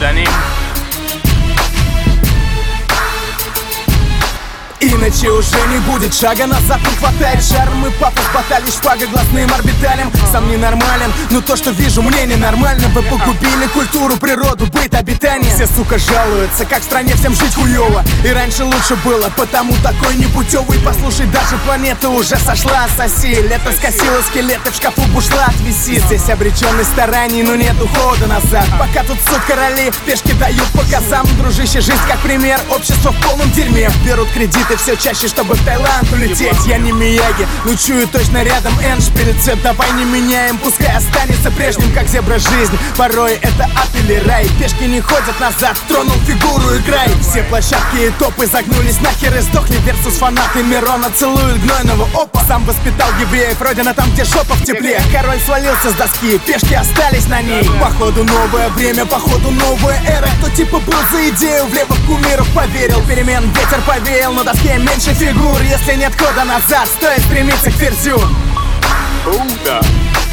псевдоним. Иначе уже не будет шага назад, не хватает шарм и пафос, баталий, шпага гласным орбиталем. Сам ненормален, но то, что вижу, мне ненормально. Вы погубили культуру, природу, быт, обитание. Все, сука, жалуются, как в стране всем жить хуёво. И раньше лучше было, потому такой непутёвый. Послушай, даже планета уже сошла с оси. Лето скосило скелеты, в шкафу бушлат висит. Здесь обреченный стараний, но нет ухода назад. Пока тут суд короли, пешки дают по косам. Дружище, жизнь как пример, общество в полном дерьме. Берут кредиты все чаще, чтобы в Таиланд улететь. Я не Мияги, но чую точно рядом эндшпиль. Цвет давай не меняем, пускай останется прежним, как зебра жизнь. Порой это ад или рай. Пешки не ходят назад, тронул фигуру, играй. Все площадки и топы загнулись нахер и сдохли. Версус фанаты Мирона целуют гнойного опа. Сам воспитал евреев, родина там, где жопа в тепле. Король свалился с доски, пешки остались на ней. Походу новое время, походу новая эра. Кто типа был за идею, в левых кумиров поверил. Перемен ветер повеял, на доске меньше фигур. Если нет хода назад, стоит стремиться к ферзю. Да.